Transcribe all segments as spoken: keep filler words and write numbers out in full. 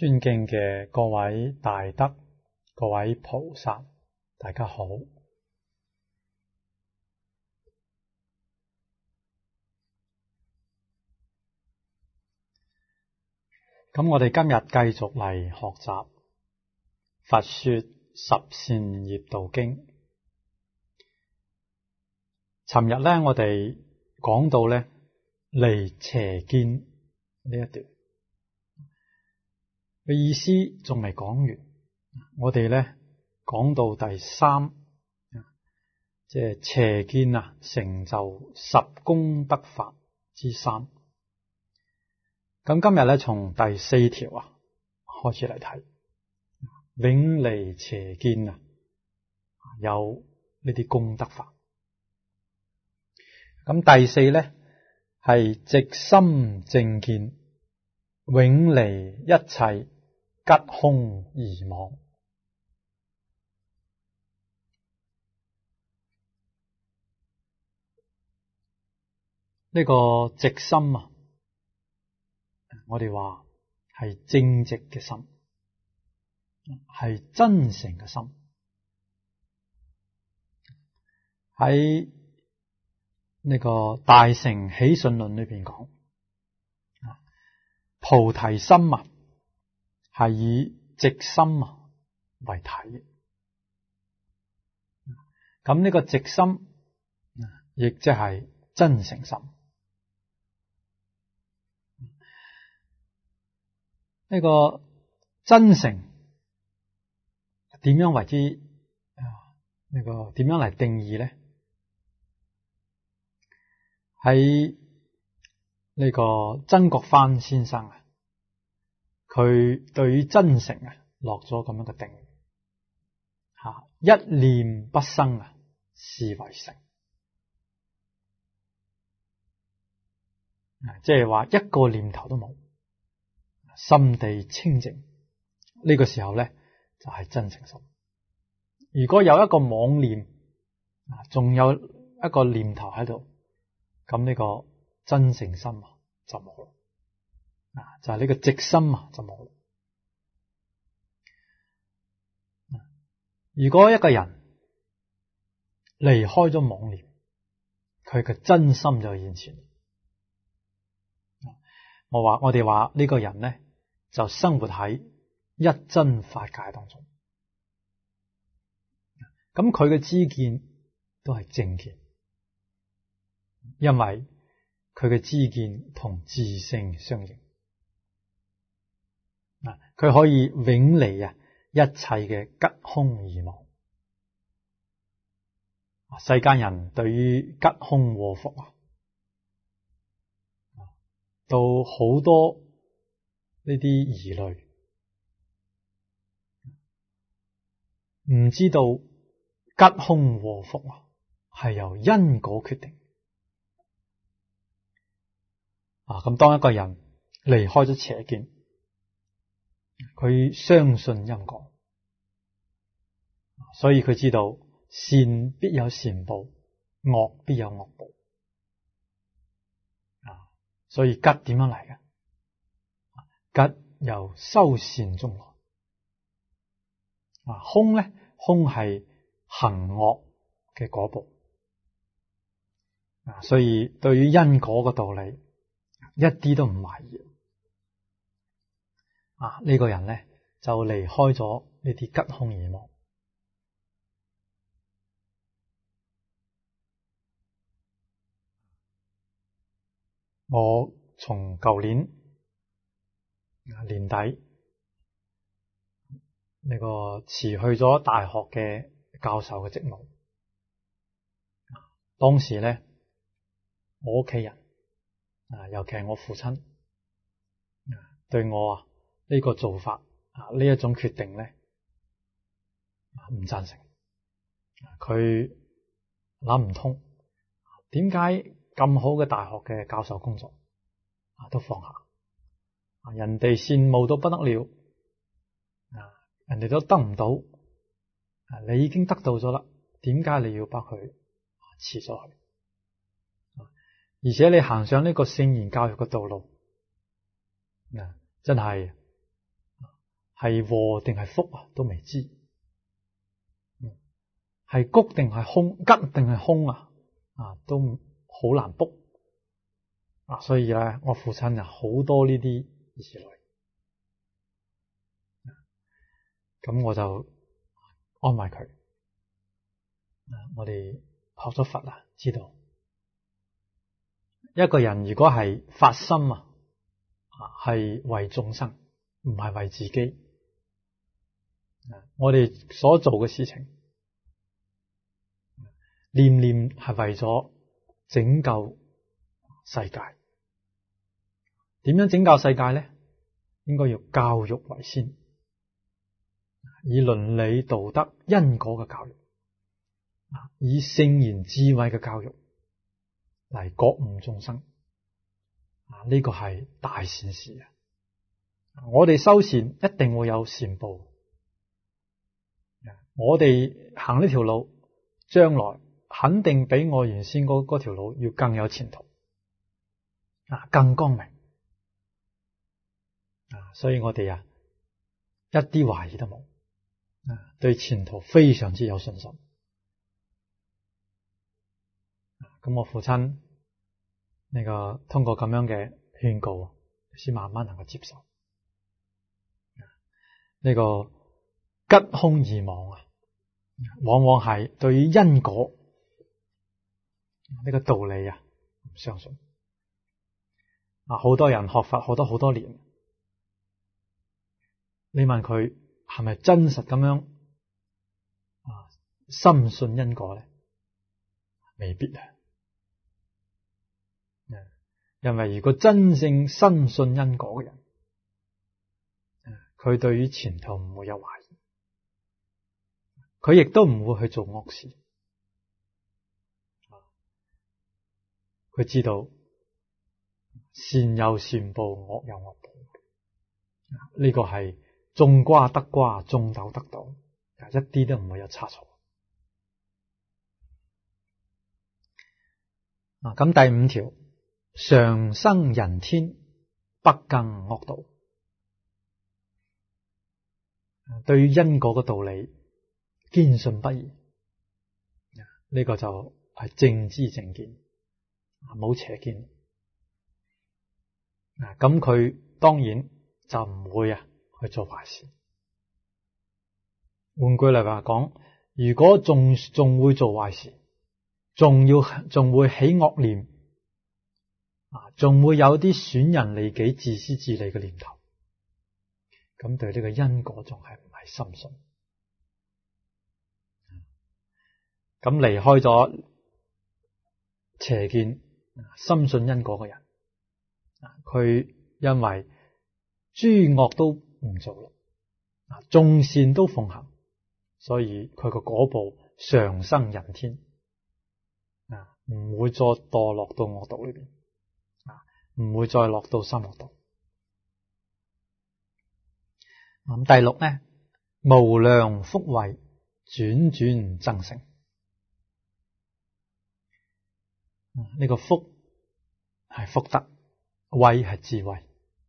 尊敬嘅各位大德、各位菩薩，大家好。咁我哋今日繼續嚟學習《佛說十善業道經》。尋日咧，我哋講到咧離邪見呢一段嘅意思仲未講完，我哋咧講到第三，即係邪見啊，成就十功德法之三。咁今日咧從第四條啊開始嚟睇，永離邪見啊，有呢啲功德法。咁第四咧係直心正見，永離一切吉凶疑妄。呢個直心啊，我哋話係正直嘅心，係真誠嘅心。喺呢個大乘起信論裏邊講，菩提心啊係以直心啊為體。咁呢個直心亦即係真誠心。呢個真誠點樣為之啊？呢個點樣嚟定義咧？喺呢個曾國藩先生啊，佢對於真誠啊落咗咁樣嘅定義，吓，一念不生啊，是為誠。即係話一個念頭都冇，心地清淨，呢、這個時候咧就係、是、真誠心。如果有一個妄念啊，仲有一個念頭喺度，咁呢個真誠心啊就冇啦，啊就係、是、呢個直心啊就冇啦。如果一個人離開咗妄念，佢嘅真心就現前。我話我哋話呢個人咧就生活喺一真法界當中，咁佢嘅知見都係正見，因為佢嘅知見同自性相應，嗱佢可以永離啊一切嘅吉凶疑妄。世間人對於吉凶禍福啊，都好多呢啲疑慮，唔知道吉凶禍福啊係由因果決定。啊，咁當一個人離開咗邪見，佢相信因果，所以佢知道善必有善報，惡必有惡報。所以吉點樣嚟嘅？吉由修善中來。啊，凶咧，凶係行惡嘅果報。啊，所以對於因果嘅道理，一啲都唔懷疑。啊，呢、這個人咧就離開咗呢啲吉凶疑妄。我從舊年年底呢個辭去咗大學嘅教授嘅職務，當時咧我屋企人啊，尤其係我父親對我啊呢個做法啊呢一種決定咧唔贊成，佢諗唔通點解咁好嘅大學嘅教授工作啊都放下，啊人哋羨慕到不得了，啊人哋都得唔到，啊你已經得到咗啦，點解你要把佢辭咗去？而且你行上呢個聖言教育嘅道路，啊真係係禍定係福啊，都未知。係谷定係凶，吉定係凶啊，啊都好難卜啊。所以咧，我父親有好多呢啲兒女，咁我就安慰佢。我哋學咗佛啊，知道一個人如果係發心啊，係為眾生，唔係為自己。我哋所做嘅事情，念念係為咗拯救世界。點樣拯救世界呢？應該要教育為先，以倫理道德因果嘅教育，以聖言智慧嘅教育嚟覺悟眾生。啊，呢個係大善事啊！我哋修善一定會有善報。我哋行呢條路，將來肯定比我原先嗰嗰條路要更有前途，啊，更光明。啊，所以我哋啊，一啲懷疑都冇，啊，對前途非常之有信心。咁我父親呢個通過咁樣嘅勸告，先慢慢能夠接受。呢個吉凶二忘啊，往往係對於因果呢個道理啊唔相信。啊，好多人學佛學咗好多年，你問佢係咪真實咁樣啊深信因果咧？未必啊。因為如果真正深信因果嘅人，佢對於前途唔會有懷疑，佢亦都唔會去做惡事。佢知道善有善報，惡有惡報。呢個係種瓜得瓜，種豆得豆，一啲都唔會有差錯。啊，咁第五條，上生人天，不更惡道。對於因果嘅道理堅信不疑，呢個就係正知正見，冇邪見。嗱，咁佢當然就唔會啊去做壞事。換句嚟話講，如果仲仲會做壞事，仲要仲會起惡念，啊，仲會有啲損人利己、自私自利嘅念頭，咁對呢個因果仲係唔係深信？咁離開咗邪見、深信因果嘅人，佢因為諸惡都唔做啦，眾善都奉行，所以佢個果報上生人天，啊，唔會再墮落到惡道裏邊，啊，唔會再落到三惡道。咁第六呢，無量福慧轉轉增盛。呢、這個福係福德，慧係智慧。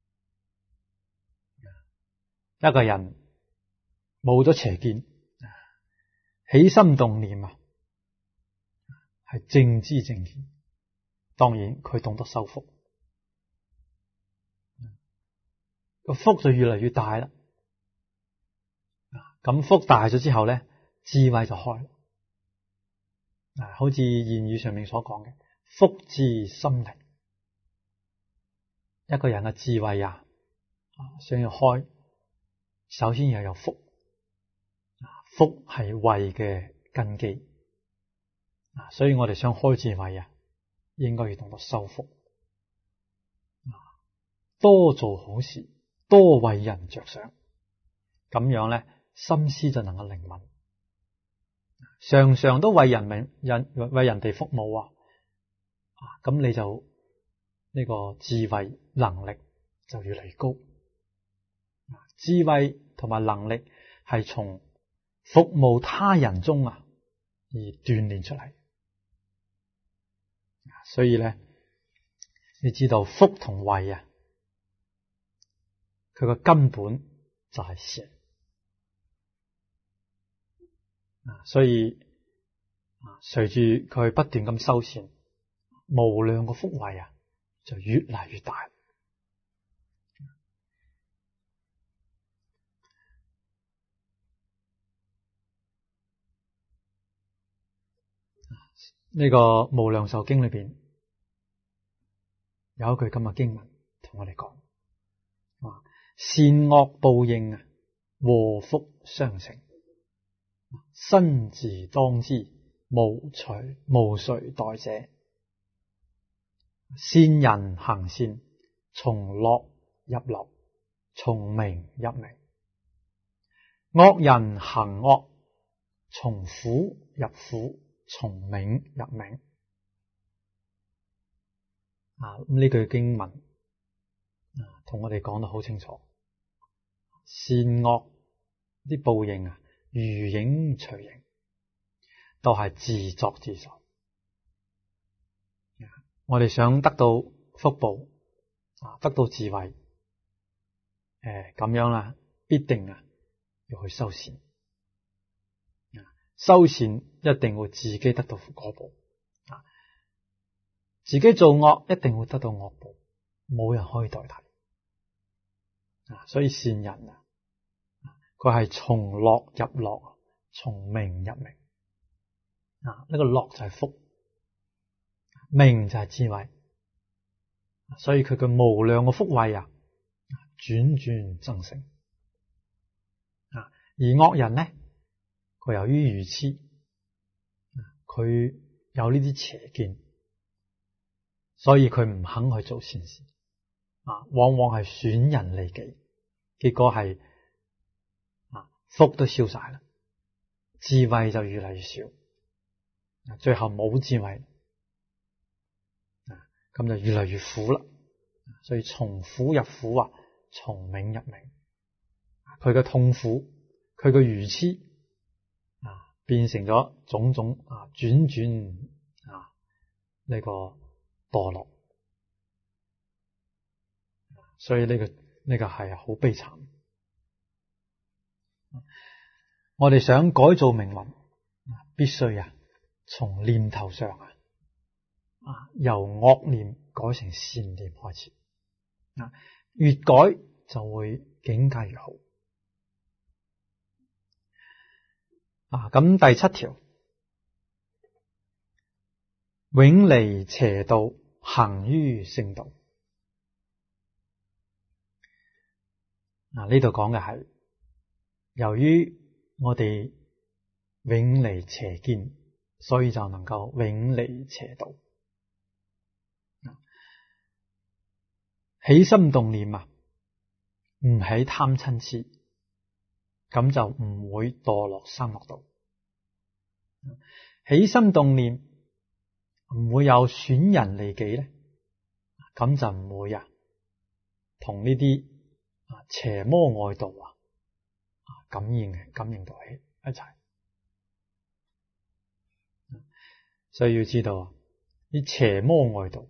一個人冇咗邪見，起心動念啊，係正知正見，當然佢懂得修福，個福就越嚟越大啦。咁福大咗之後咧，智慧就開。啊，好似言語上面所講嘅，福至心靈。一個人嘅智慧啊，想要開，首先要有福。福係慧嘅根基。所以我哋想開智慧啊，應該要懂得修福。多做好事，多為人着想，咁樣咧，心思就能夠靈敏，常常都為人民人為人哋服務啊，咁你就呢個智慧能力就越嚟越高。智慧同埋能力係從服務他人中啊而鍛煉出嚟，所以咧，你知道福同慧啊，佢個根本就係善。啊，所以啊，隨住佢不斷咁修善，無量嘅福慧啊，就越嚟越大。呢個無量壽經裏邊有一句咁嘅經文同我哋講：話善惡報應啊，禍福相承，生自當知，無隨無誰代者。善人行善，從樂入樂，從名入名；惡人行惡，從苦入苦，從名入名。啊，呢句經文啊，同我哋講得好清楚，善惡啲報應啊，如影隨形，都係自作自受。我哋想得到福報啊，得到智慧，誒咁樣啦，必定啊要去修善。修善一定會自己得到果報啊，自己做惡一定會得到惡報，冇人可以代替啊。所以善人啊，佢係從樂入樂，從名入名啊。呢個樂就係福，名就係智慧，所以佢嘅無量嘅福慧啊，轉轉增盛啊。而惡人呢，佢由於愚癡，佢有呢啲邪見，所以佢唔肯去做善事啊，往往係損人利己，結果係啊福都消晒啦，智慧就越嚟越少，最後冇智慧啊，咁就越嚟越苦啦。所以從苦入苦啊，從名入名，佢嘅痛苦，佢嘅愚癡啊，變成咗種種啊，轉轉啊呢個墮落，所以呢個呢個係好悲慘。我哋想改造命運，必須啊從念頭上啊啊由惡念改成善念開始啊，越改就會境界越好啊。咁第七條，永離邪道，行於聖道。嗱，呢度講嘅係由於我哋永離邪見，所以就能夠永離邪道。起心動念啊，唔起貪嗔癡，咁就唔會墮落三惡道。起心動念唔會有損人利己咧，咁就唔會啊同呢啲啊邪魔外道啊感應嘅感應到起一齊。所以要知道啊，啲邪魔外道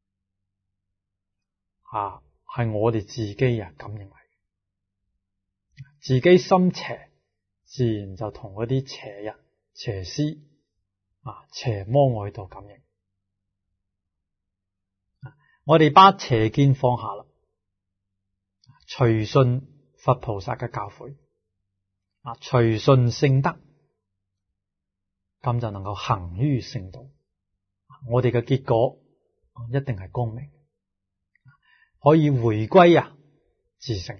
啊，係我哋自己啊感應嚟，自己心邪，自然就同嗰啲邪人、邪師啊、邪魔外道感應。我哋把邪見放下啦，隨順佛菩薩嘅教誨啊，隨順聖德，咁就能夠行於聖道。我哋嘅結果一定係光明，可以回歸啊自性，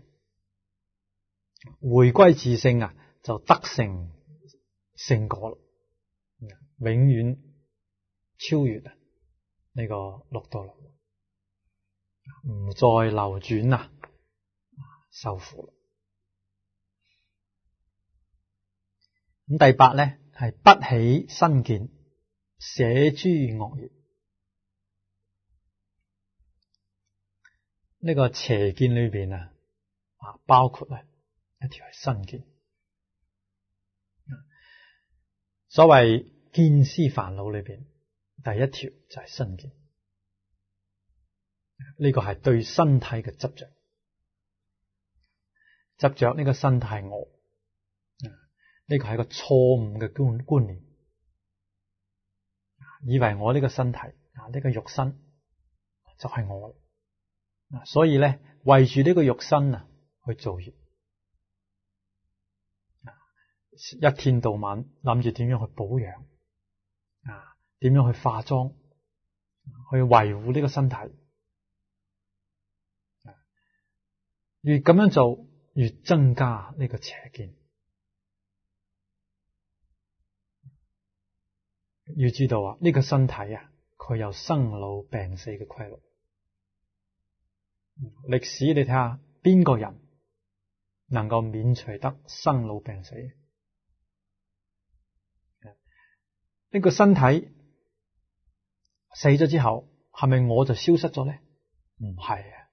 回歸自性啊就得成聖果啦，永遠超越啊呢個六道輪迴，唔再流轉啊受苦。咁第八咧係不起身見，捨諸惡業。呢個邪見裏邊啊，啊包括咧一條係身見。所謂見思煩惱裏邊，第一條就係身見。呢個係對身體嘅執着。 執着呢個身體係我，呢個係一個錯誤嘅觀觀念，以為我呢個身體啊，呢個肉身就係我，所以咧為住呢個肉身啊去做業，一天到晚諗住點樣去保養啊，點樣去化妝，去維護呢個身體，越咁樣做越增加呢個邪見。要知道啊，呢個身體啊，佢有生老病死嘅規律。歷史你睇下，邊個人能夠免除得生老病死？呢個身體死咗之後，係咪我就消失咗咧？唔係啊，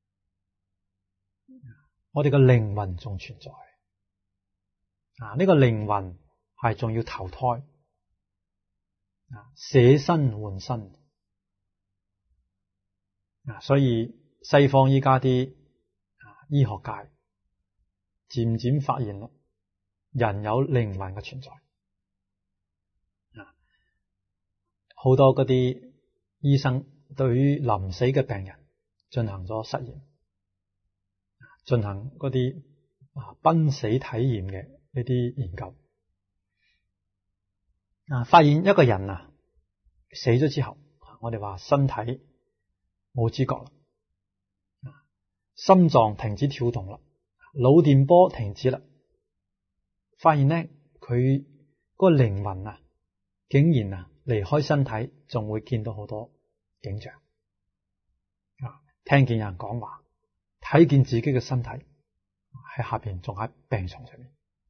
我哋嘅靈魂仲存在啊！呢個靈魂係仲要投胎啊，捨身換身啊，所以西方依家啲啊醫學界漸漸發現啦，人有靈魂嘅存在啊，好多嗰啲醫生對於臨死嘅病人進行咗實驗，進行嗰啲啊瀕死體驗嘅呢啲研究啊，發現一個人啊死咗之後，我哋話身體冇知覺啦，心臟停止跳動啦，腦電波停止啦，發現咧佢嗰個靈魂啊，竟然啊離開身體，仲會見到好多景象啊，聽見有人講話，睇見自己嘅身體喺下邊，仲喺病床上面，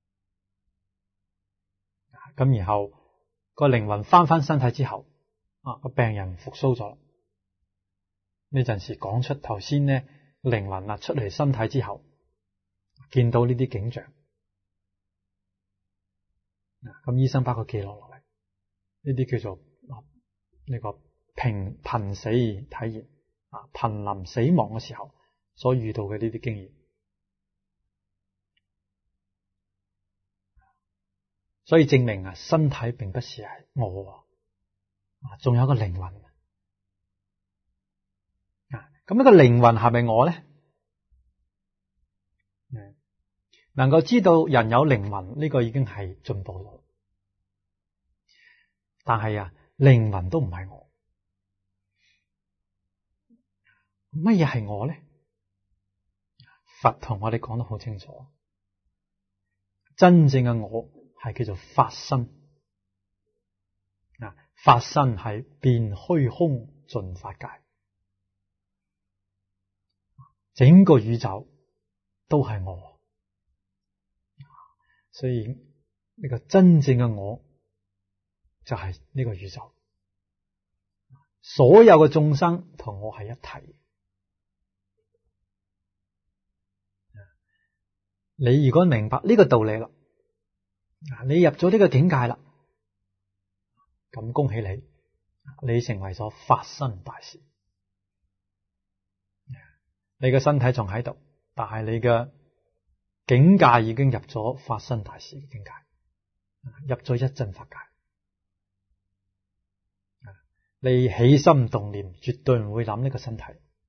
咁然後個靈魂翻翻身體之後，啊個病人復甦咗，呢陣時講出頭先呢靈魂啊出嚟身體之後，見到呢啲景象，咁醫生把佢記錄落嚟，呢啲叫做呢個瀕瀕死體驗啊，瀕臨死亡嘅時候所遇到嘅呢啲經驗。所以證明啊，身體並不是係我啊，仲有一個靈魂啊。咁呢個靈魂係咪我咧？能夠知道人有靈魂，呢個已經係進步咗。但係啊，靈魂都唔係我。乜嘢係我咧？佛同我哋講得好清楚，真正嘅我係叫做法身啊！法身係遍虛空盡法界，整個宇宙都係我，所以呢個真正嘅我就係呢個宇宙，所有嘅眾生同我係一體。你如果明白呢個道理啦，你入咗呢個境界啦，咁恭喜你，你成為咗法身大士。你嘅身體仲喺度，但係你嘅境界已經入咗法身大士嘅境界，入咗一真法界。你起心動念絕對唔會諗呢個身體，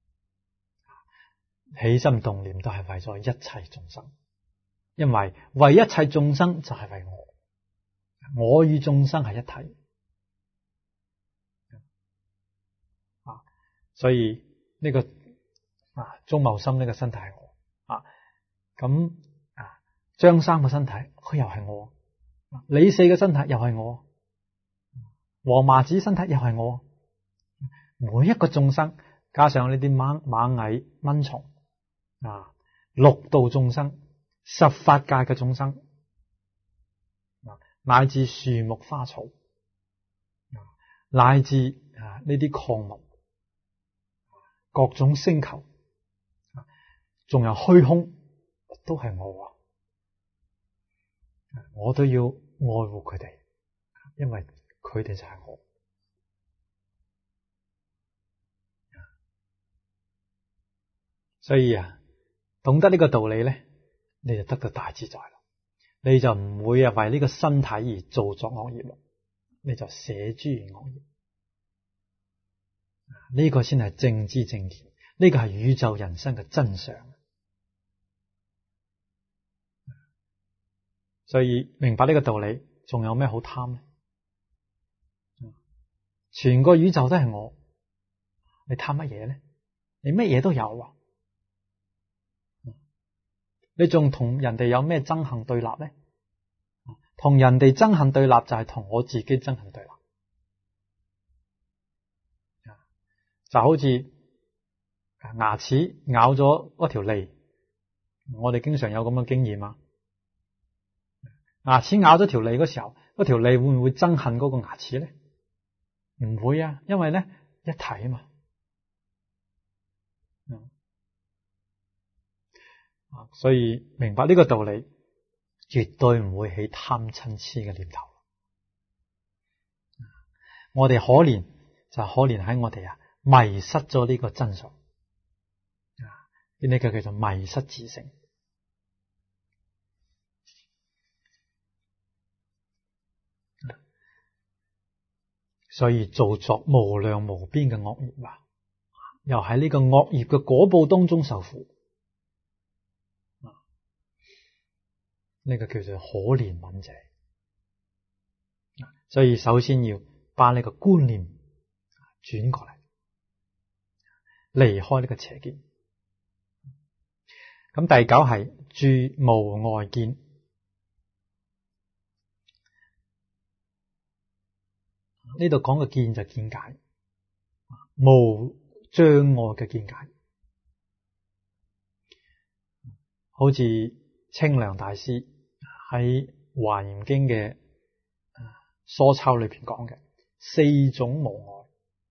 起心動念都係為咗一切眾生。因為為一切眾生就係為我，我與眾生係一體啊，所以呢、這個啊鍾茂深呢個身體係我啊，咁啊張三嘅身體佢又係我，李四嘅身體又係我，黃麻子身體又係我，每一個眾生加上呢啲螞螞蟻蚊蟲啊，六道眾生。十法界嘅眾生，乃至樹木花草，乃至啊呢啲礦物，各種星球，仲有虛空，都係我啊！我都要愛護佢哋，因為佢哋就係我。所以啊，懂得呢個道理咧。 你就得到大自在啦。你就唔會啊為呢個身體而做作惡業啦，你就捨諸惡業。呢個先係正知正見，呢個係宇宙人生嘅真相。所以明白呢個道理，仲有咩好貪呢？全個宇宙都係我，你貪乜嘢呢？你乜嘢都有啊！你仲同人哋有咩憎恨對立呢？同人哋憎恨對立就係同我自己憎恨對立，就好似牙齒咬咗嗰條脷，我哋經常有咁嘅經驗啊。牙齒咬咗條脷嗰時候，嗰條脷會唔會憎恨嗰個牙齒呢？唔會啊，因為咧一體啊嘛。啊，所以明白呢個道理，絕對唔會起貪嗔痴嘅念頭。我哋可憐就係可憐喺我哋啊迷失咗呢個真相，啊呢個叫做迷失自性。所以做作無量無邊嘅惡業啊，又喺呢個惡業嘅果報當中受苦。呢個叫做可憐憫者。所以首先要把呢個觀念轉過嚟，離開呢個邪見。咁第九係住無礙見。呢度講嘅見就見解，無障礙嘅見解。好似清涼大師喺華嚴經嘅疏鈔裏邊講嘅四種無礙。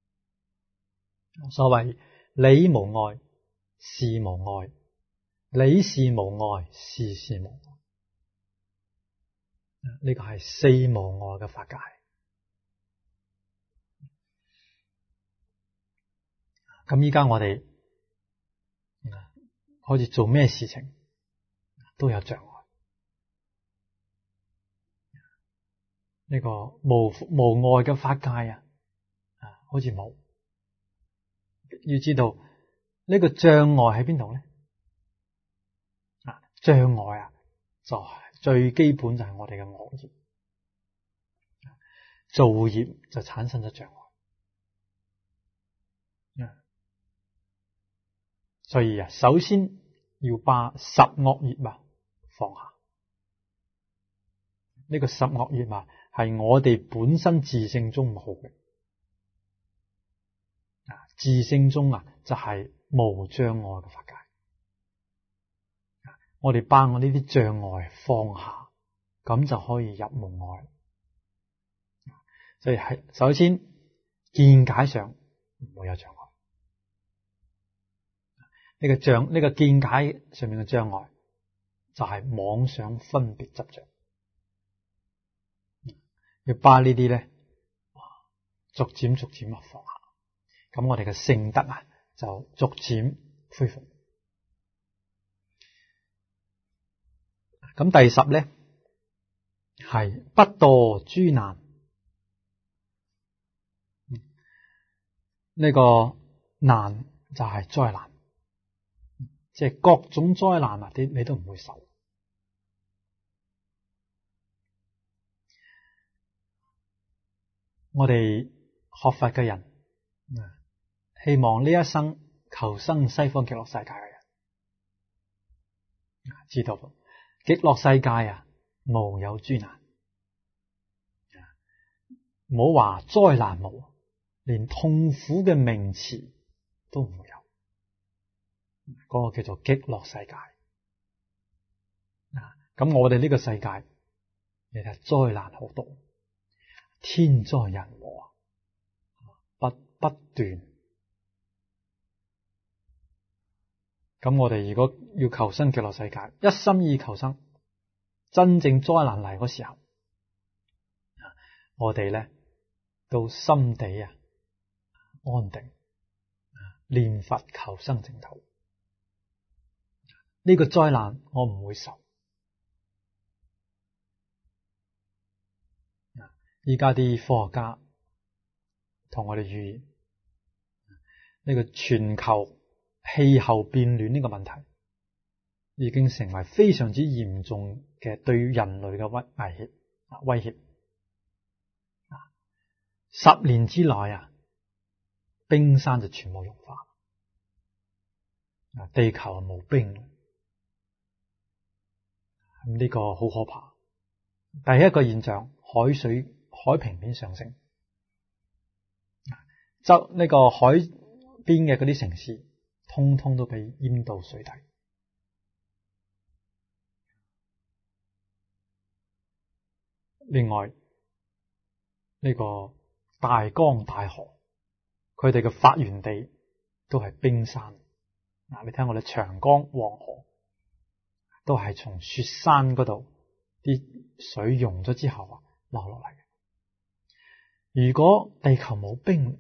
所謂理無礙、事無礙、理事無礙、事事無礙。呢個係四無礙嘅法界。咁依家我哋好似做咩事情都有障礙。呢個無無礙嘅法界啊，啊，好似冇。要知道呢個障礙喺邊度咧？啊，障礙啊，就係最基本就係我哋嘅惡業，造業就產生咗障礙。所以啊，首先要把十惡業啊放下。呢個十惡業啊，係我哋本身自性中冇嘅。啊，自性中啊就係無障礙嘅法界。我哋把我呢啲障礙放下，咁就可以入無礙。所以係首先見解上唔會有障礙。呢個障呢個見解上面嘅障礙就係妄想分別執着，要把呢啲咧逐漸逐漸啊放下，咁我哋嘅聖德啊就逐漸恢復。咁第十咧係不墮諸難。呢個難就係災難。即係各種災難啊，啲你都唔會受。我哋學佛嘅人，希望呢一生求生西方極樂世界嘅人，知道極樂世界啊，無有諸難，唔好話災難無，連痛苦嘅名詞都唔會有。嗰個叫做極樂世界。咁我哋呢個世界，你睇災難好多，天災人禍不不斷。咁我哋如果要求生極樂世界，一心意求生，真正災難嚟嗰時候，我哋咧都心地啊安定，念佛求生淨土。呢個災難我唔會受， 依家啲科學家同我哋預言，呢個全球氣候變暖呢個問題已經成為非常之嚴重嘅對人類嘅威威脅啊威脅。十年之內啊，冰山就全部融化，啊，地球冇冰，咁呢個好可怕。第一個現象，海水海平面上升，就呢個海邊嘅嗰啲城市，通通都被淹到水底。另外，呢個大江大河，佢哋嘅發源地都係冰山。嗱，你睇我哋長江、黃河，都係從雪山嗰度啲水溶咗之後啊流落嚟嘅。如果地球冇冰，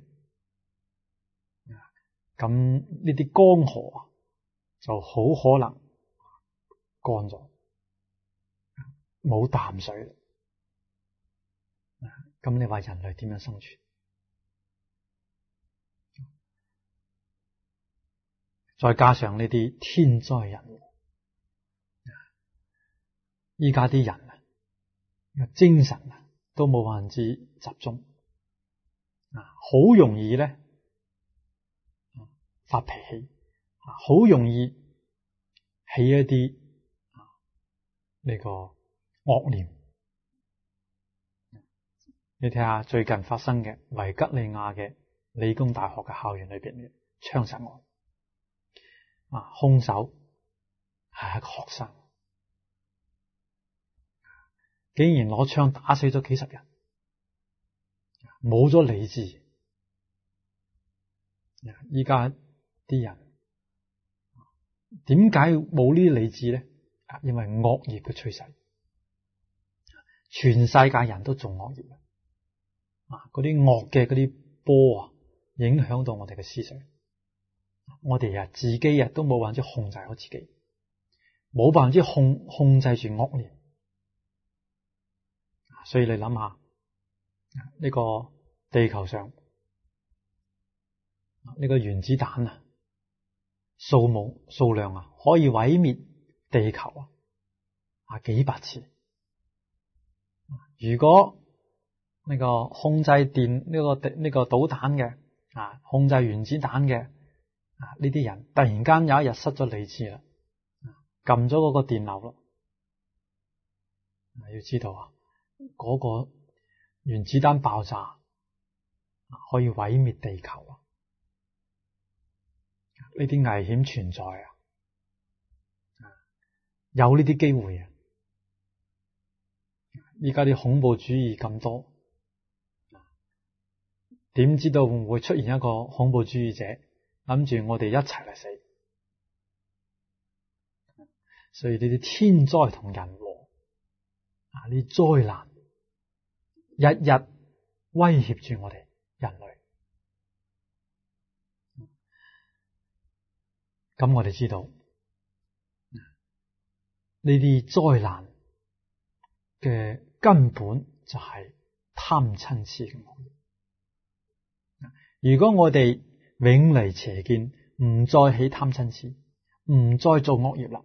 咁呢啲江河啊就好可能乾咗，冇淡水。咁你話人類點樣生存？再加上呢啲天災人禍，依家啲人啊，精神啊都冇辦法之集中，啊，好容易咧發脾氣，啊，好容易起一啲啊呢個惡念。你睇下最近發生嘅維吉尼亞嘅理工大學嘅校園裏邊嘅槍殺案，啊，兇手係一個學生，竟然攞槍打死咗幾十人，冇咗理智。依家啲人點解冇呢啲理智咧？因為惡業嘅趨勢，全世界人都做惡業。啊！嗰啲惡嘅嗰啲波啊，影響到我哋嘅思想。我哋啊，自己啊都冇辦法控制好自己，冇辦法控控制住惡念。所以你諗下，呢個地球上呢個原子彈啊，數目數量啊，可以毀滅地球啊啊幾百次。如果呢個控制電呢個呢個導彈嘅啊，控制原子彈嘅啊，呢啲人突然間有一日失咗理智啦，撳咗嗰個電流咯。要知道啊，嗰個原子彈爆炸可以毀滅地球啊，呢啲危險存在啊，有呢啲機會啊。依家啲恐怖主義咁多。點知道會唔會出現一個恐怖主義者，諗住我哋一齊嚟死？所以呢啲天災同人禍啊，呢啲災難日日威脅住我哋人類。咁我哋知道呢啲災難嘅根本就係貪嗔癡嘅惡業。如果我哋永離邪見，唔再起貪嗔癡，唔再做惡業啦，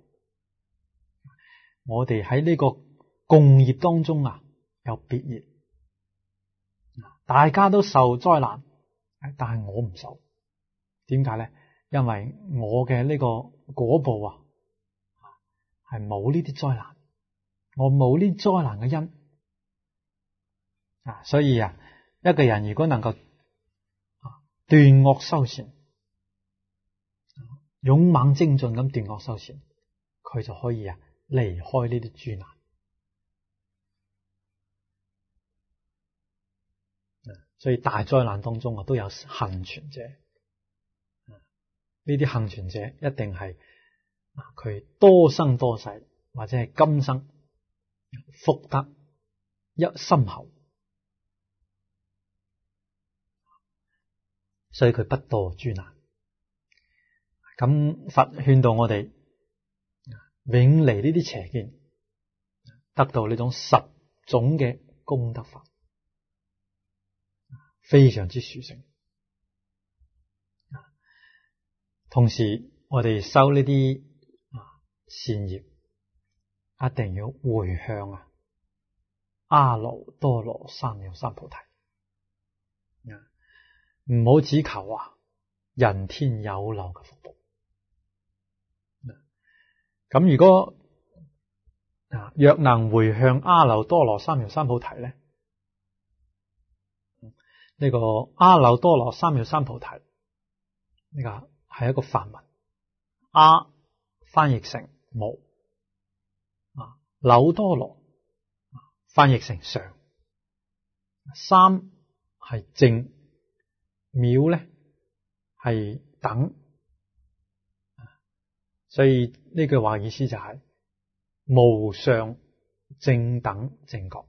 我哋喺呢個共業當中啊，有別業，大家都受災難，但係我唔受。點解咧？因為我嘅呢個果報啊，係冇呢啲災難，我冇呢啲災難嘅因啊，所以啊，一個人如果能夠斷惡修善，勇猛精進咁斷惡修善，佢就可以啊離開呢啲諸難。所以大災難當中啊都有幸存者，呢啲幸存者一定係佢多生多世或者係今生福德一深厚。所以佢不墮諸難。咁佛勸導我哋永離呢啲邪見，得到呢種十種嘅功德法。 非常之殊勝。同時我哋修呢啲善業，一定要回向啊阿耨多羅三藐三菩提，唔好只求啊人天有漏嘅福報。咁如果啊若能回向阿耨多羅三藐三菩提咧，呢、這個阿耨多羅三藐三菩提呢、這個係一個梵文，阿翻譯成無，啊耨多羅翻譯成上，三係正，藐咧係等，所以呢句話意思就係、是、無上正等正覺，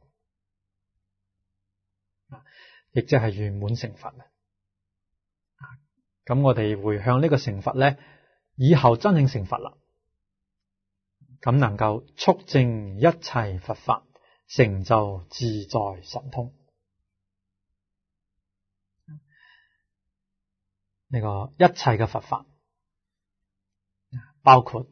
亦即係圓滿成佛啦。咁我哋回向呢個成佛咧，以後真正成佛啦，咁能夠速證一切佛法，成就自在神通。呢個一切嘅佛法，包括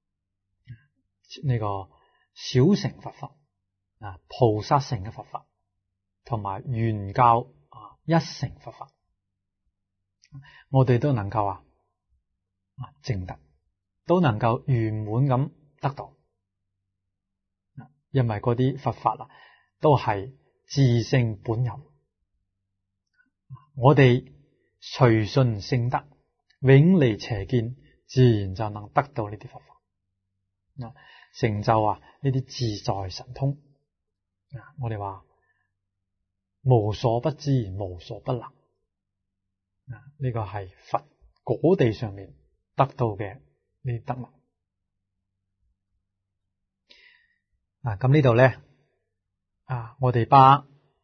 呢個小乘佛法啊、菩薩乘嘅佛法，同埋圓教啊一乘佛法，我哋都能夠啊啊證得，都能夠圓滿咁得到。因為嗰啲佛法啊，都係自性本有，我哋隨順聖德，永離邪見，自然就能得到呢啲佛法，啊，成就啊呢啲自在神通。啊，我哋話無所不知，無所不能。啊，呢個係佛果地上面得到嘅呢啲德能。啊，咁呢度咧，啊，我哋把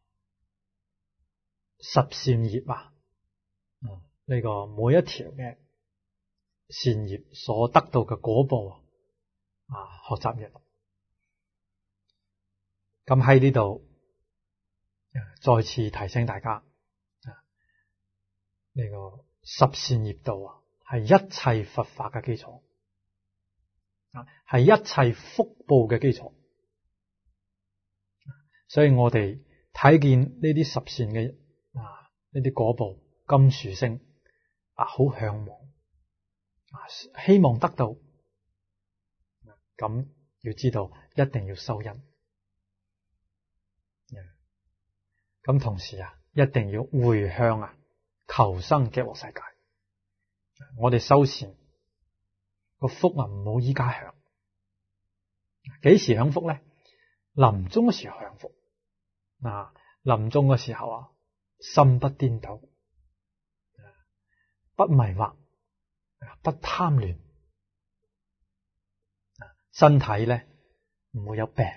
十善業啊，嗯，呢個每一條嘅善業所得到嘅果報啊，學習嘅。咁喺呢度，再次提醒大家，啊，呢個十善業道啊，係一切佛法嘅基礎，啊，係一切福報嘅基礎。所以我哋睇見呢啲十善嘅啊呢啲果報咁殊勝啊，好向往啊，希望得到。咁要知道，一定要修因。咁同時啊，一定要回向啊，求生極樂世界。我哋修善個福啊，唔好依家享。幾時享福咧？臨終嘅時候享福。嗱，臨終嘅時候啊，心不顛倒，不迷惑，不貪戀，身體咧唔會有病。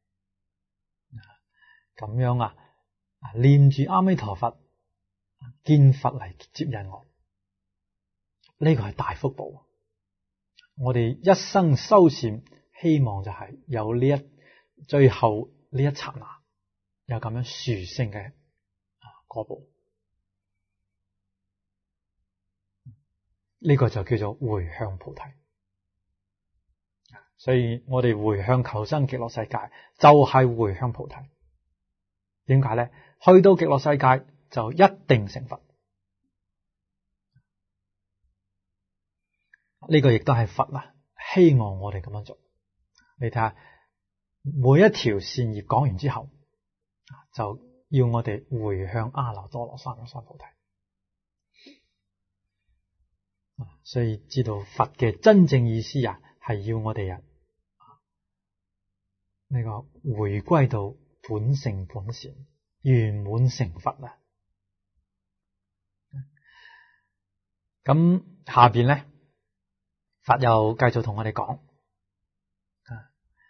咁樣啊，念住阿彌陀佛，見佛嚟接引我，呢個係大福報。我哋一生修善，希望就係有呢一最後呢一剎那，有咁樣殊勝嘅果報。呢個就叫做回向菩提。所以我哋回向求生極樂世界，就係回向菩提。點解咧？去到極樂世界就一定成佛。呢個亦都係佛啊，希望我哋咁樣做。你睇下，每一條善業講完之後，就要我哋回向阿耨多羅三藐三菩提。所以知道佛嘅真正意思啊，係要我哋啊呢個回歸到本性本善，圓滿成佛啊。咁下邊咧，佛又繼續同我哋講啊，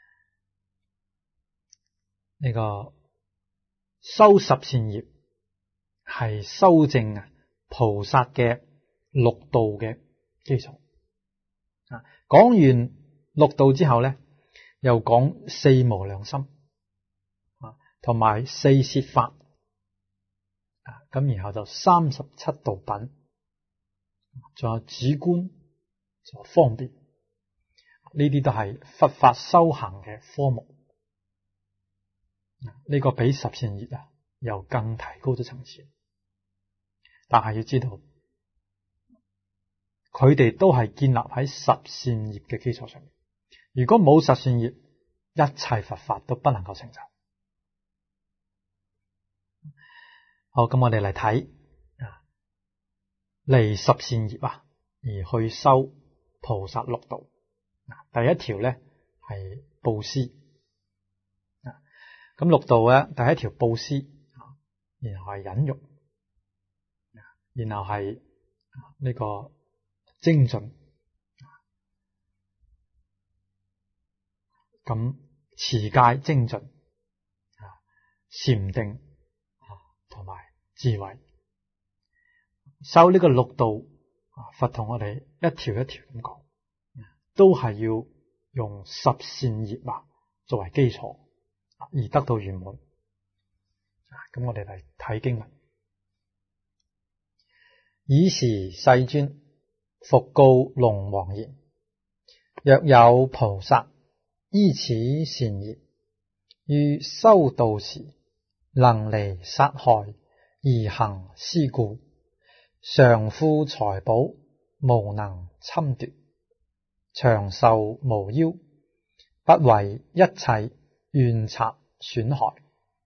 呢個修十善業係修證啊菩薩嘅六道嘅基礎啊。講完六道之後咧，又講四無量心啊，同埋四攝法啊。 咁然後就三十七道品，仲有止觀，仲有方便，呢啲都係佛法修行嘅科目。呢、這個比十善業啊又更提高咗層次，但係要知道，佢哋都係建立喺十善業嘅基礎上面。如果冇十善業，一切佛法都不能夠成就。好，咁我哋嚟睇啊，離十善業啊，而去修菩薩六道。第一條咧係布施啊，咁六道咧第一條布施，然後係忍辱，然後係呢個精進，咁持戒精進啊，禪定同埋智慧，修呢個六道啊，佛同我哋一條一條咁講，都係要用十善業啊作為基礎而得到圓滿。咁我哋嚟睇經文。爾時世尊復告龍王言：若有菩薩依此善業，於修道時能離殺害而行施故，常富財寶，無能侵奪，長壽無夭，不為一切怨賊損害。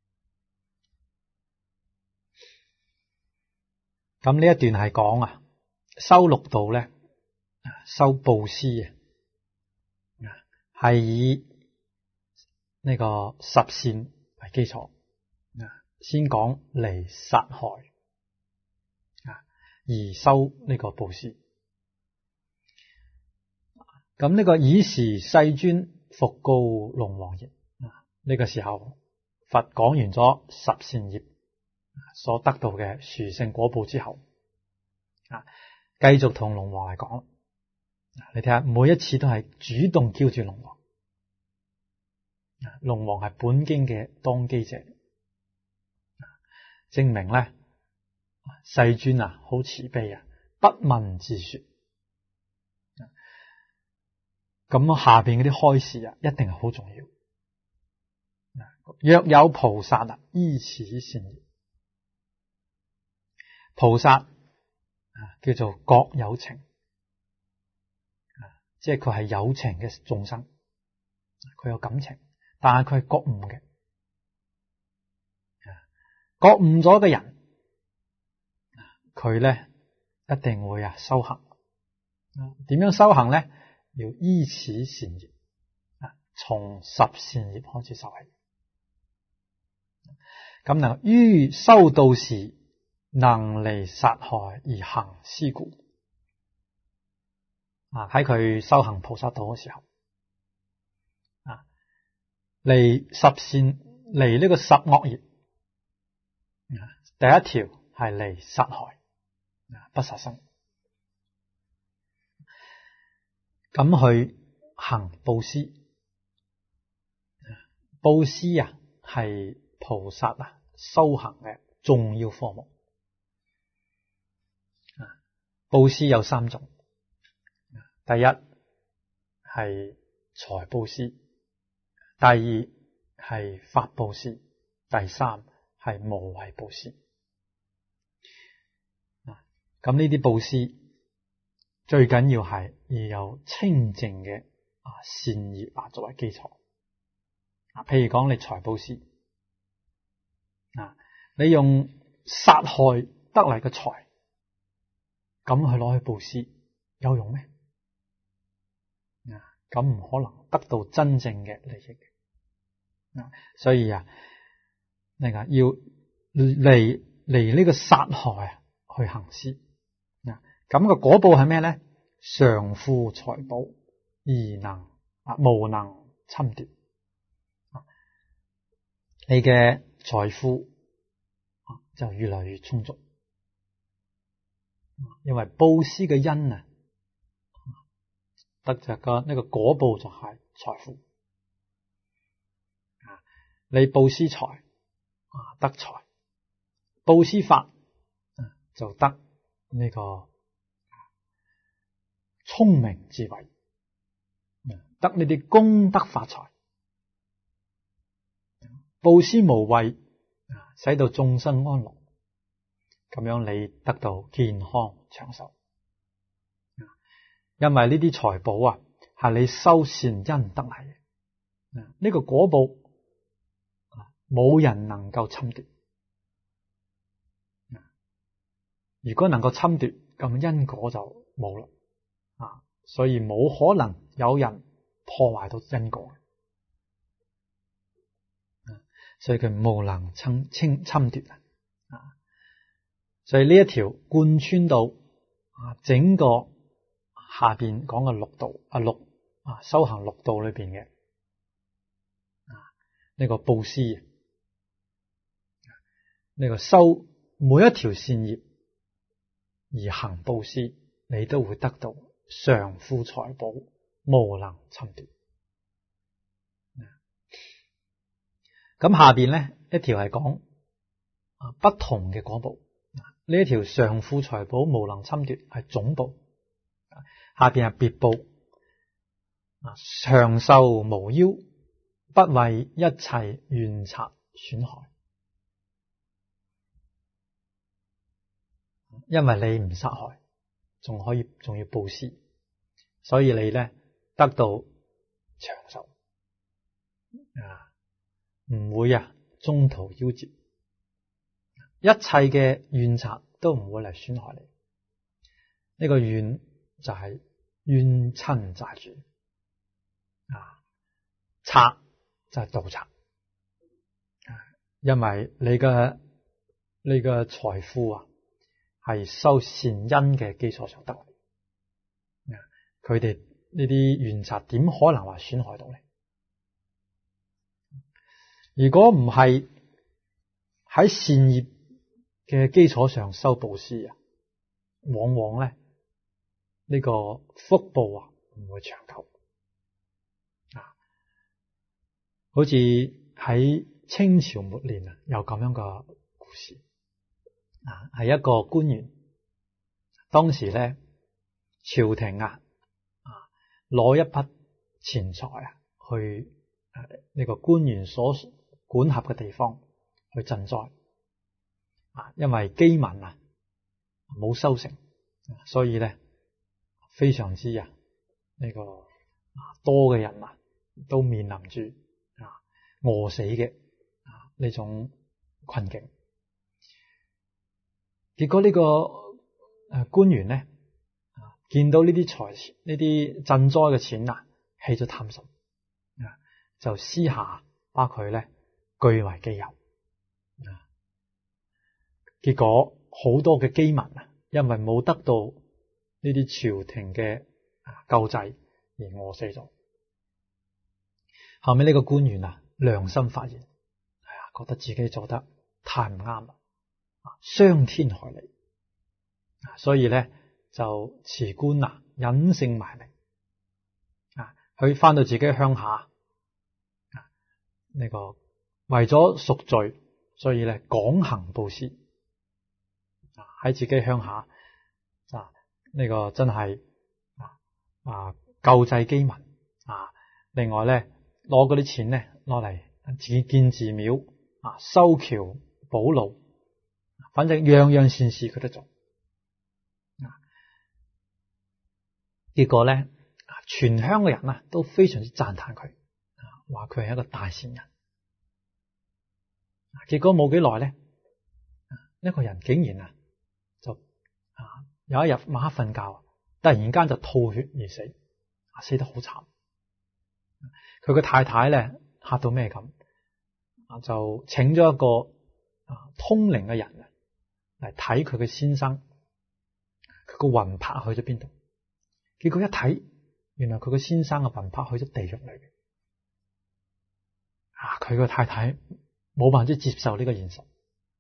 咁呢一段係講啊，修六道咧，修布施啊，係以呢個十善為基礎，先講離殺害啊，而修呢個布施。咁呢個爾時世尊復告龍王言，呢個時候佛講完咗十善業所得到嘅殊勝果報之後，啊，繼續同龍王嚟講。你睇下，每一次都係主動叫住龍王，龍王係本經嘅當機者，證明咧世尊啊好慈悲啊，不問自說。咁下邊嗰啲開示啊，一定係好重要。若有菩薩啊，依此善業，菩薩啊叫做覺有情，即係佢係有情嘅眾生，佢有感情，但係佢係覺悟嘅。覺悟咗嘅人，佢咧一定會啊修行。點樣修行咧？要依此善業，從十善業開始修起。咁能於修道時能離殺害而行施故。啊，喺佢修行菩薩道嘅時候，啊，離十善，離呢個十惡業。第一條係離殺害，不殺生。咁去行布施，布施啊係菩薩啊修行嘅重要科目。布施有三種，第一係財布施，第二係法布施，第三係無為布施。咁呢啲布施最緊要係要有清淨嘅啊善業啊作為基礎。啊，譬如講你財布施，啊，你用殺害得嚟嘅財，咁去攞去布施有用咩？啊，咁唔可能得到真正嘅利益嘅。啊，所以啊，呢個要離離呢個殺害啊去行施。啊，咁個果報係咩咧？常富財寶，而能啊無能侵奪。啊，你嘅財富啊就越來越充足，因為布施嘅因啊，得着個呢個果報就係財富。啊，你布施財啊得財，布施法就得呢個聰明智慧，得呢啲功德發財。布施無畏，使到眾生安樂，咁樣你得到健康長壽。因為呢啲財寶啊，係你修善因得嚟嘅，呢個果報冇人能夠侵奪。如果能夠侵奪，咁因果就冇啦，啊，所以冇可能有人破壞到因果。所以佢無能侵侵侵奪啊！所以呢一條貫穿到啊整個下邊講嘅六道啊六啊修行六道裏邊嘅啊呢個布施，呢個修每一條善業而行布施，你都會得到常富財寶，無能侵奪。咁下邊咧一條係講啊不同嘅果報，呢一條常富財寶無能侵奪係總報，下邊係別報啊長壽無憂，不為一切怨賊損害。因為你唔殺害，仲可以仲要布施，所以你咧得到長壽啊。唔會啊，中途夭折，一切嘅怨賊都唔會嚟損害你。呢、這個怨就係冤親債主啊，賊就係盜賊，因為你嘅你嘅財富啊係修善因嘅基礎上得嚟，佢哋呢啲怨賊點可能話損害到你？如果唔係喺善業嘅基礎上修布施啊，往往咧呢個福報啊唔會長久啊。好似喺清朝末年啊，有咁樣嘅故事啊，係一個官員，當時咧朝廷啊啊攞一筆錢財啊去誒呢個官員所管轄嘅地方去賑災啊，因為饑民啊冇收成，所以咧非常之啊呢個啊多嘅人啊都面臨住啊餓死嘅啊呢種困境。結果呢個誒官員咧啊見到呢啲財呢啲賑災嘅錢啊起咗貪心啊，就私下把佢咧據為己有啊！結果好多嘅饑民啊，因為冇得到呢啲朝廷嘅救濟而餓死咗。後尾呢個官員啊，良心發現，係啊，覺得自己做得太唔啱啦，傷天害理，所以咧就辭官啊，隱姓埋名啊，佢翻到自己鄉下啊，呢個。為咗贖罪，所以咧廣行布施啊，喺自己鄉下啊，呢個真係啊啊救濟饑民啊。另外咧攞嗰啲錢咧攞嚟自建寺廟啊，修橋補路，反正樣樣善事佢都做啊。結果咧全鄉嘅人啊都非常之讚嘆佢啊，話佢係一個大善人。結果冇幾耐咧，一個人竟然啊就啊有一日晚黑瞓覺，突然間就吐血而死，死得好慘。佢個太太咧嚇到咩咁啊？就請咗一個啊通靈嘅人啊嚟睇佢嘅先生，佢個魂魄去咗邊度？結果一睇，原來佢個先生嘅魂魄去咗地獄裏邊啊！佢個太太冇辦法接受呢個現實，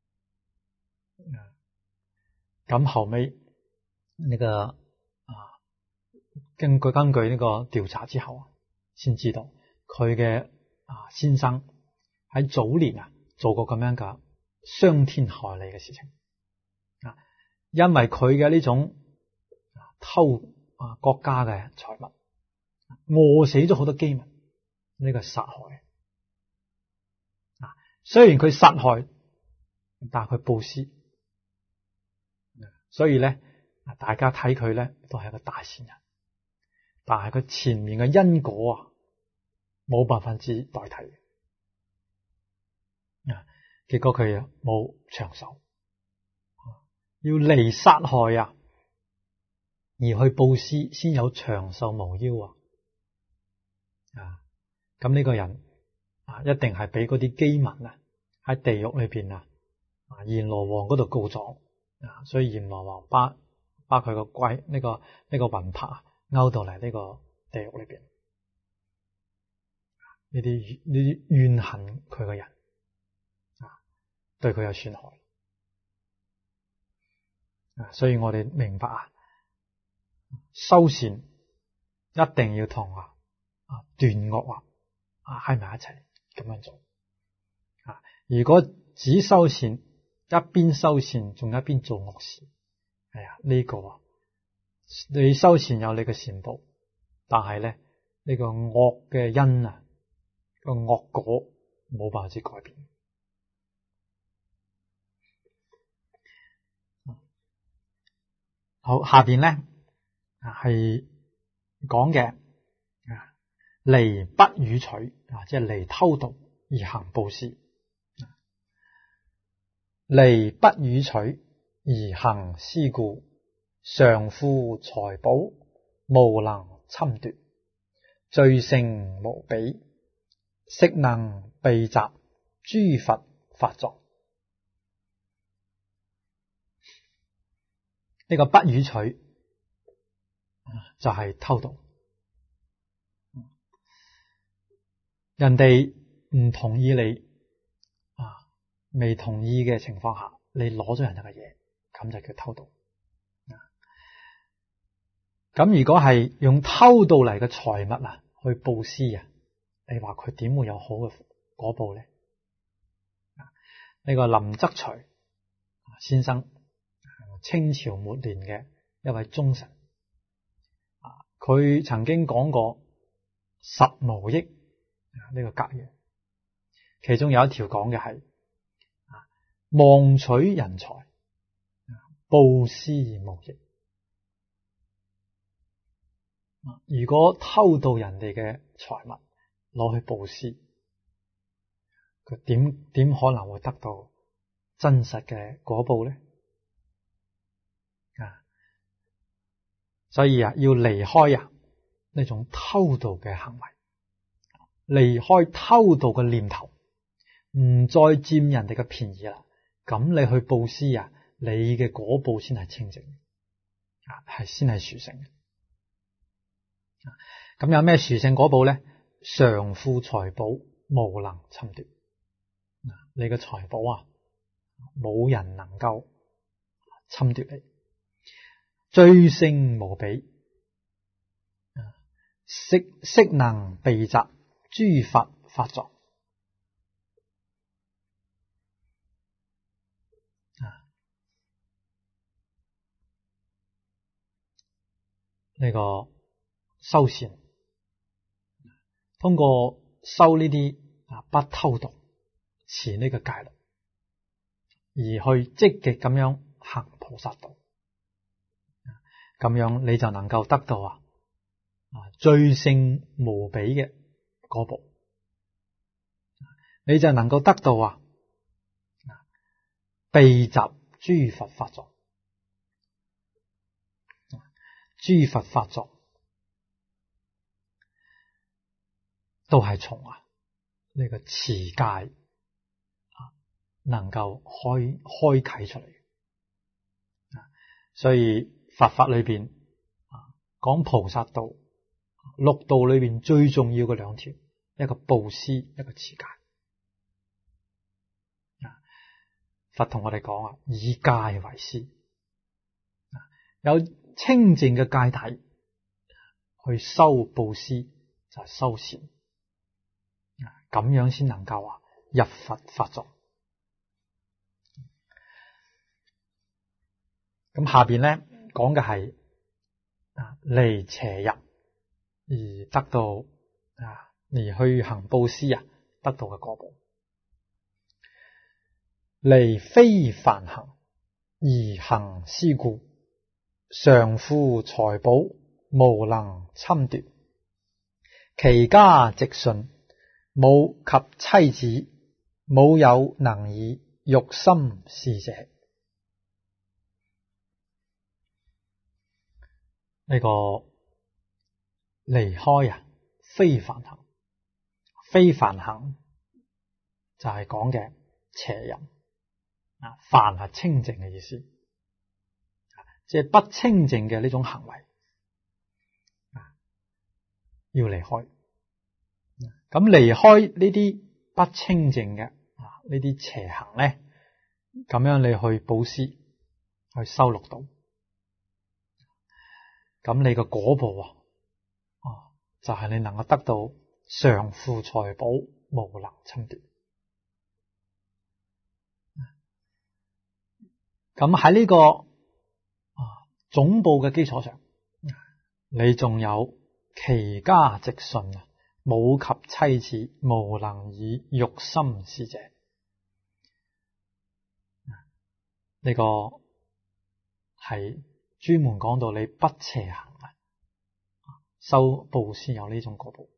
咁後尾呢個啊，根據根據呢個調查之後啊，先知道佢嘅啊先生喺早年啊做過咁樣嘅傷天害理嘅事情啊， 因為佢嘅呢種偷啊國家嘅財物，餓死咗好多飢民，呢個係殺害。啊，雖然佢殺害，但係佢布施，所以咧，大家睇佢咧都係一個大善人，但係佢前面嘅因果啊，冇辦法之代替。啊，結果佢冇長壽，要離殺害啊，而去布施先有長壽無憂啊！啊，咁呢個人啊，一定係俾嗰啲飢民啊喺地獄裏邊啊，啊閻羅王嗰度告狀啊，所以閻羅王把把佢個龜呢個呢個魂魄勾到嚟呢個地獄裏邊，呢啲呢啲怨恨佢嘅人啊，對佢有損害啊，所以我哋明白啊，修善一定要同啊啊斷惡啊啊喺埋一齊咁樣做啊！如果只修善，一邊修善仲一邊做惡事，係啊呢個啊，你修善有你嘅善報，但係咧呢個惡嘅因啊個惡果冇辦法之改變。好，下邊咧啊係講嘅啊離不與取啊，即係離偷盜而行布施，離不與取而行施故，常富財寶，無能侵奪，罪性無比，悉能避集諸佛法作。呢、這個不與取就係偷盜，人哋唔同意你啊，未同意嘅情況下，你攞咗人哋嘅嘢，咁就叫偷盜。咁如果係用偷盜嚟嘅財物啊去布施啊，你話佢點會有好嘅果報咧？呢、這個林則徐先生，清朝末年嘅一位忠臣，啊，佢曾經講過十無益呢個格言，其中有一條講嘅係啊，妄取人財，布施無益。如果偷盜人哋嘅財物攞去布施，佢點點可能會得到真實嘅果報咧？啊，所以啊，要離開啊呢種偷盜嘅行為，離開偷盜嘅念頭，唔再佔人哋嘅便宜啦。咁你去布施啊，你嘅果報先係清淨啊，係先係殊勝嘅。咁有咩殊勝果報咧？常富財寶，無能侵奪。你嘅財寶啊，冇人能夠侵奪你。罪性無比，悉悉能避集諸佛法作。呢個修善，通過修呢啲啊不偷盜、持呢個戒律，而去積極咁樣行菩薩道，咁樣你就能夠得到啊啊罪性無比嘅果報，你就能夠得到啊避集諸佛法作。諸佛法作都係從啊呢個持戒啊能夠開開啟出嚟，所以佛法裏邊啊講菩薩道六道裏邊最重要嘅兩條，一個布施，一個持戒。佛同我哋講啊，以戒為師，有清淨嘅戒體去修布施就係修善，咁樣先能夠啊入佛法作。 咁下邊咧講嘅係啊離邪淫而得到啊而去行布施啊得到嘅果報，離非梵行而行施故，常富財寶，無能侵奪。其家直順，母及妻子，無有能以欲心事者。呢、這個離開啊非梵行，非梵行就係講嘅邪淫啊，梵係清淨嘅意思，即係不清淨嘅呢種行為啊，要離開。咁離開呢啲不清淨嘅啊呢啲邪行咧，咁樣你去布施，去修六道，咁你個果報啊，啊就係、是、你能夠得到常富財寶，無能侵奪。咁喺呢個啊總報嘅基礎上，你仲有其家直順啊，母及妻子，無能以欲心事者。呢、這個係專門講到你不邪行啊，修布施有呢種果報。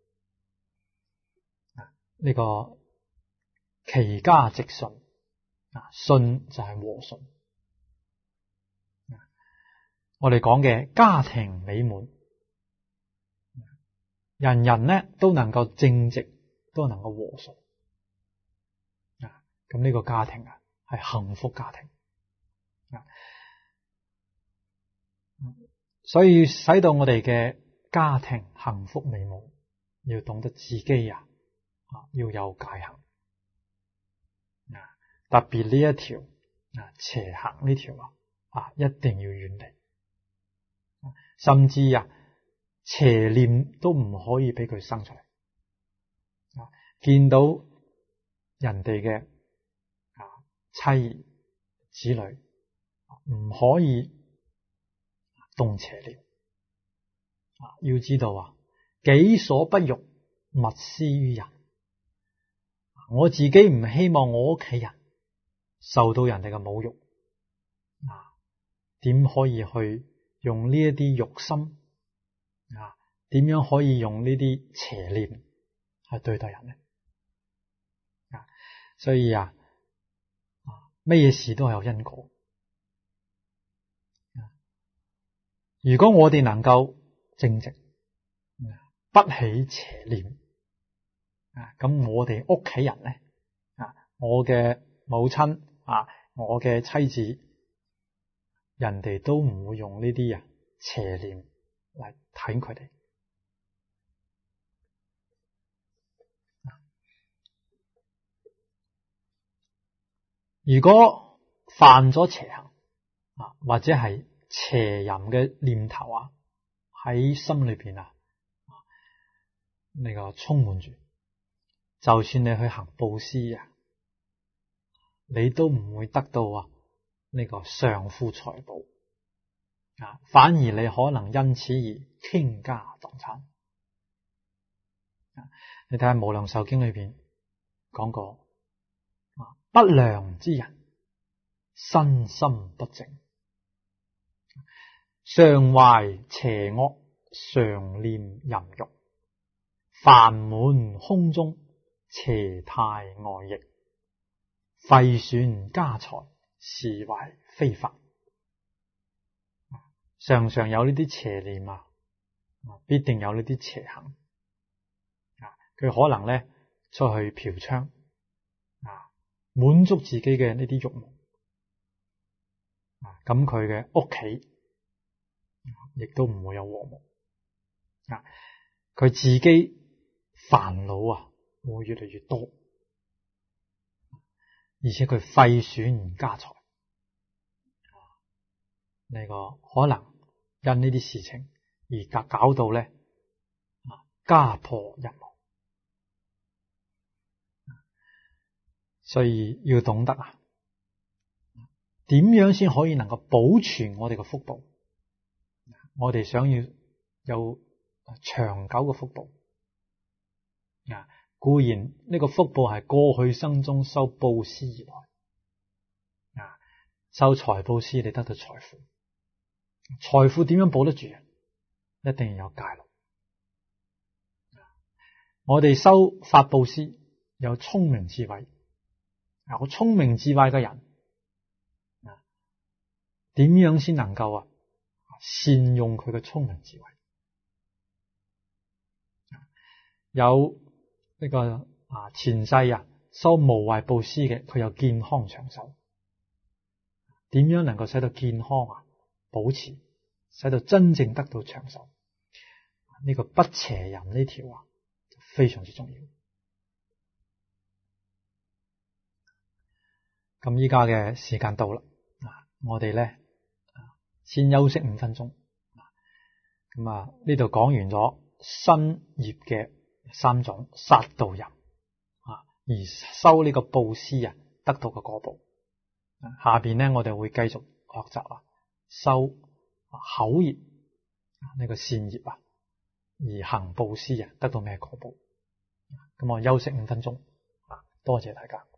呢、這個其家直順啊，順就係和順。我哋講嘅家庭美滿，人人呢都能夠正直，都能夠和順啊！咁呢個家庭啊係幸福家庭啊，所以使到我哋嘅家庭幸福美滿，要懂得自己啊啊要有戒行啊，特別呢一條啊邪行呢條啊啊一定要遠離。甚至啊，邪念都唔可以俾佢生出嚟。啊，見到人哋嘅啊妻兒子女，唔可以動邪念。啊，要知道啊，己所不欲，勿施於人。我自己唔希望我屋企人受到人哋嘅侮辱。啊，點可以去用呢一啲欲心啊？點樣可以用呢啲邪念去對待人呢？啊，所以啊，乜嘢事都係有因果。啊，如果我哋能夠正直，不起邪念啊，咁我哋屋企人咧啊，我嘅母親啊，我嘅妻子。人哋都唔會用呢啲啊邪念嚟睇佢哋。如果犯咗邪行啊，或者係邪淫嘅念頭啊喺心裏邊啊，呢個充滿住，就算你去行布施啊，你都唔會得到啊。呢個常富財寶啊，反而你可能因此而傾家蕩產。你睇下《無量壽經》裏邊講過，啊，不良之人，身心不正，常懷邪惡，常念淫欲，煩滿胸中，邪態外溢，廢損家財，是為非法。常常有呢啲邪念啊，必定有呢啲邪行啊。佢可能咧出去嫖娼啊，滿足自己嘅呢啲慾望啊。咁佢嘅屋企亦都唔會有和睦啊。佢自己煩惱啊會越嚟越多，而且佢廢損家財。呢個可能因呢啲事情而搞搞到咧啊家破人亡，所以要懂得啊點樣先可以能夠保存我哋嘅福報？我哋想要有長久嘅福報啊，固然呢個福報係過去生中修布施而來啊，修財布施你得到財富，財富點樣保得住啊？一定要有戒律。我哋修法布施有聰明智慧，有聰明智慧嘅人啊，點樣先能夠啊善用佢嘅聰明智慧？有呢個啊前世啊修無畏布施嘅，佢有健康長壽。點樣能夠使到健康啊保持，使到真正得到長壽？呢個不邪淫呢條啊非常之重要。咁依家嘅時間到啦，我哋咧先休息五分鐘。咁啊呢度講完咗身業嘅三種殺盜淫啊，而修呢個布施啊得到嘅果報。下邊咧我哋會繼續學習啊修口業呢個善業啊，而行布施啊得到咩果報？咁我休息五分鐘啊，多謝大家。